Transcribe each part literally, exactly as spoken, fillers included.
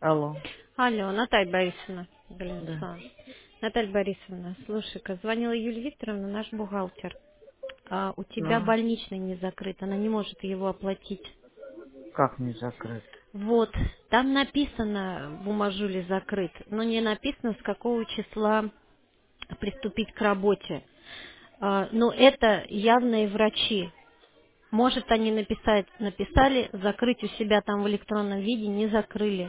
Алло. Алло, Наталья Борисовна. Блин, Да. сон. Наталья Борисовна, слушай-ка, звонила Юлия Викторовна, наш бухгалтер. А, у тебя Ну, больничный не закрыт, она не может его оплатить. как не закрыт? Вот, там написано, бумажули закрыт, но не написано, с какого числа приступить к работе. А, но это явные врачи. Может, они написать, написали, закрыть у себя там в электронном виде, не закрыли.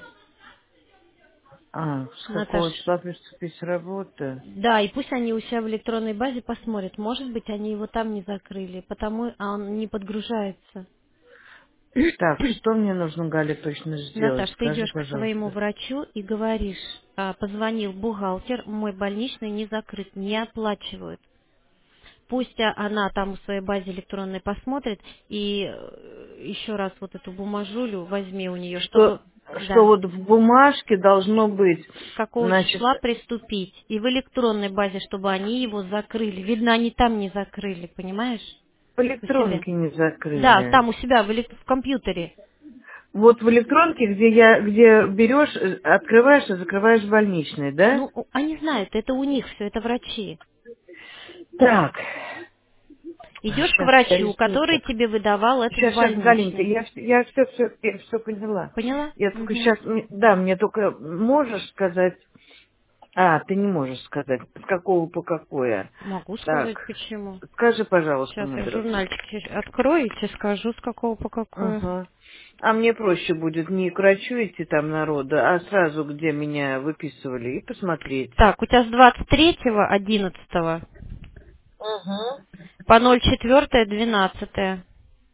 А, с Наташ, какого числа приступить с работы? да, и пусть они у себя в электронной базе посмотрят. Может быть, они его там не закрыли, потому а он не подгружается. Так, что мне нужно, Галя, точно сделать? Наташ, ты Скажи, идешь к своему пожалуйста. врачу и говоришь, а, позвонил бухгалтер, мой больничный не закрыт, не оплачивают. Пусть а, она там в своей базе электронной посмотрит и э, еще раз вот эту бумажулю возьми у нее, Что, чтобы, что да, вот в бумажке должно быть, с какого значит, числа приступить. И в электронной базе, чтобы они его закрыли. Видно, они там не закрыли, понимаешь? в У себя. электронке не Да, закрыли. там у себя в, элек- в компьютере. Вот в электронке, где я, где берешь, э, открываешь и закрываешь больничный, да? Ну, у- они знают, это у них все, это врачи. Так, Идешь к сейчас, врачу, который листочек. тебе выдавал этот Сейчас, сейчас, Галинка, больничный. я, я все, все, я все поняла. Поняла? Я только Угу. сейчас, да, мне только можешь сказать, а, ты не можешь сказать, с какого по какое. Могу Так, сказать, почему. скажи, пожалуйста, Сейчас я номер. журнальчик открою и тебе скажу, с какого по какое. Ага. А мне проще будет не к врачу идти там народа, а сразу, где меня выписывали, и посмотреть. Так, у тебя с двадцать третьего одиннадцатого Угу. по ноль четыре двенадцатое.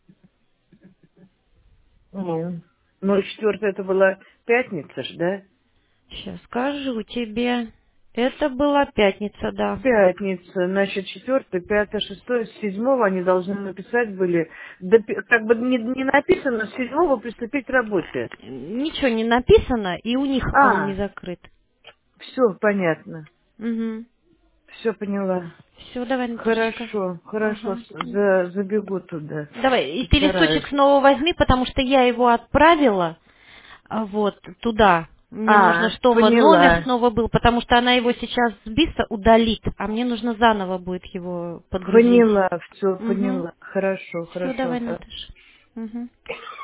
Ну, ноль четвёртое это была пятница ж, да? Сейчас скажу тебе. Это была пятница, да. Пятница, значит, четвертое, пятое, шестое, с седьмого они должны написать были, да, пи- как бы не, не написано, с седьмого приступить к работе. Ничего не написано, и у них он не А, закрыт. все понятно, Угу. все поняла. Все, давай, Наташечка. Хорошо, хорошо, Ага. с- за, забегу туда, Давай, и ты листочек постараюсь. снова возьми, потому что я его отправила а, вот туда. Мне нужно, А, чтобы номер поняла, снова был, потому что она его сейчас с биса удалит, а мне нужно заново будет его подгрузить. поняла, все Угу. поняла. Хорошо, Все, хорошо. давай, Наташа. Угу.